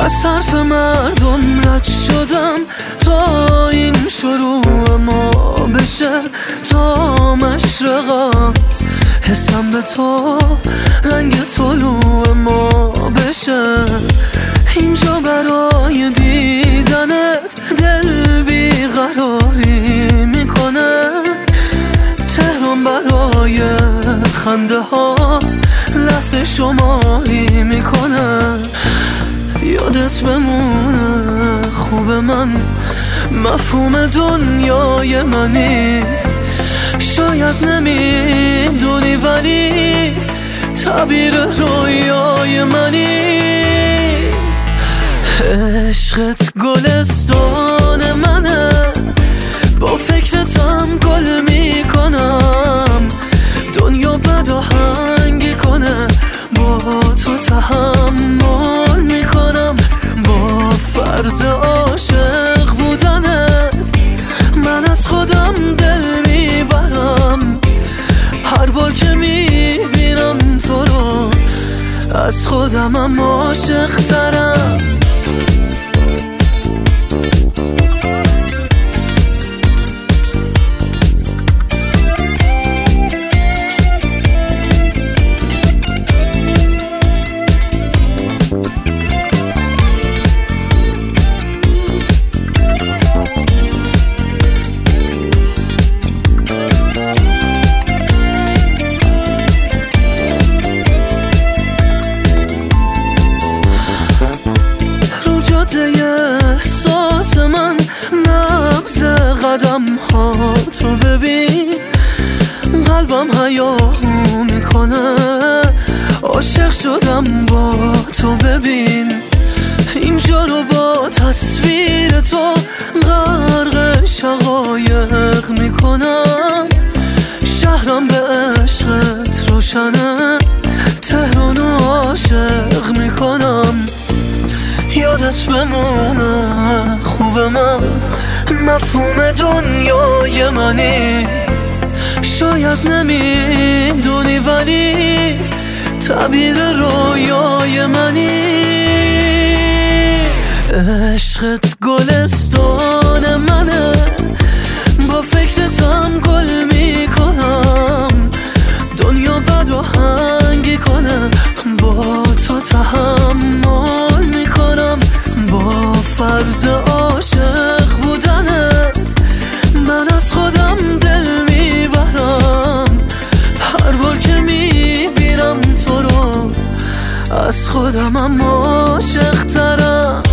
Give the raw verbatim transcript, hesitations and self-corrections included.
از حرف مردم رد شدم تا این شروع ما بشه، تا مشرق از حسم به تو رنگ طلوع ما بشه. اینجا برای دیدنت دل بیقراری میکنه، تهران برای خنده هات لحظه شماری میکنه. یادت بمونه خوب من، مفهوم دنیای منی، شاید نمیدونی ولی تعبیر رویای منی. عشقت گلستان منه، با فکرتم گل میکنم، دنیا بد آهنگی کنه با تو تحمل میکنم. با فرض عاشق بودنت من از خودم دل میبرم، هر بار که میبینم تو رو از خودمم عاشق ترم. احساس من نبض قدم ها تو ببین، قلبم هیاهو میکنه، عاشق شدم با تو ببین. اینجا رو با تصویر تو غرق شقایق میکنم، شهرم به عشقت روشنه، تهرانو عاشق میکنم. یادت بمونه خوب من، مفهوم دنیای منی، شاید نمیدونی ولی تعبیر رویای منی. عشقت گلستان منه، با فکرتم گل میکنم، دنیا بد آهنگی کنه با تو تحمل میکنم. با فرض عاشق بودنت من از خودم دل میبرم، هر بار که میبینم تو رو از خودمم عاشق ترم.